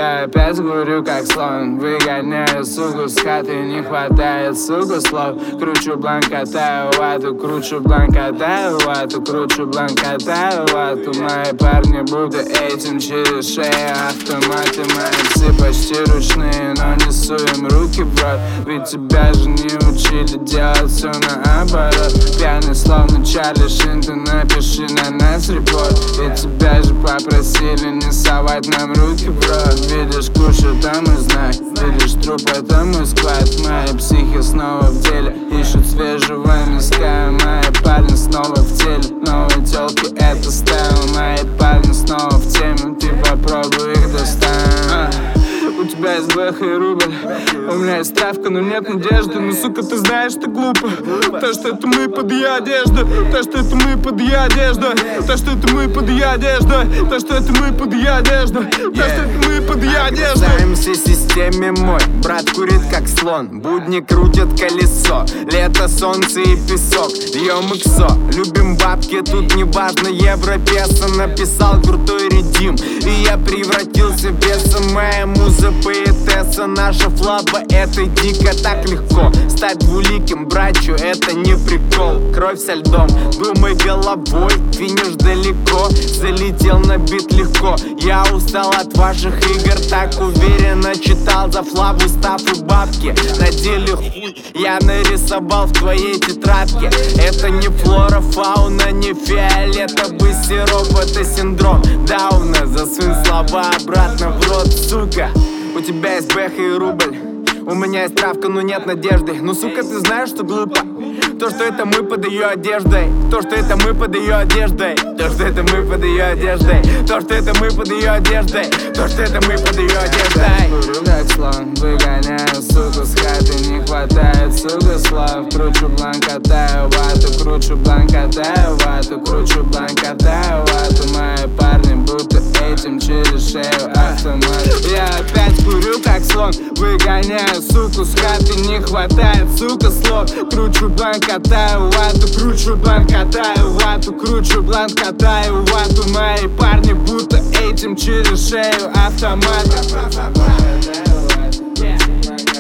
Я опять курю как слон, выгоняю суку с хаты, не хватает, сука, слов. Кручу бланк, катаю вату, кручу бланк, катаю вату, кручу бланк, катаю вату. Мои парни будто этим через шею автоматы. Мои псы почти ручные, но несу им руки в рот. Ведь тебя же не учили делать все наоборот. Пьяный словно Чарли Шин, ты напиши на нас репорт. Ведь тебя же попросили не совать нам руки в рот. Видишь кучу, там и знак, видишь труп, это мой склад. Мои психи снова в деле, ищут свежего миска. Мои парни снова в теле, новые телки это стайл. Мои парни снова в теме, ты попробуй их доставить. У тебя есть бэха и рубль, у меня есть травка, но нет надежды. Ну, сука, ты знаешь, ты глупо. То, что это мы под ее одежду, то, что это мы под ее одежду, то, что это мы под ее одежду, то, что это мы под ее одежду, то, что это мы под ее одежду. Бросаемся системе, мой брат курит как слон, будни крутят колесо, лето, солнце и песок, льем иксо, любим бабки, тут не важно евро, песо. Написал крутой редим, и я превратился в беса. Моя муза поэтесса, наша флаба, это дико так легко. Стать двуликим, братью, это не прикол. Кровь со льдом, думай головой, финиш далеко. Залетел на бит легко, я устал от ваших игр. Так уверенно читал за флаву, став и бабки. На деле хуй я нарисовал в твоей тетрадке. Это не флора, фауна, не фиолетовый сироп, это синдром Дауна. Засунь слова обратно в рот, сука. У тебя есть бэха и рубль, у меня есть травка, но нет надежды. Ну, сука, ты знаешь, что глупо? То, что это мы под ее одеждой, то, что это мы под ее одеждой, то, что это мы под ее одеждой, то, что это мы под ее одеждой, то, что это мы под ее одеждой. Курю как слон, выгоняю суку с хаты, не хватает, сука, слов. Кручу бланк, катаю вату, кручу бланк, катаю вату, кручу бланк, катаю вату. Мои парни будто этим через шею автомат. Я опять курю как слон, выгоняю суку с хаты, не хватает, сука, слов. Кручу бланк, катаю вату, кручу бланк, катаю вату, кручу бланк, катаю вату. Мои парни будто этим через шею автомат.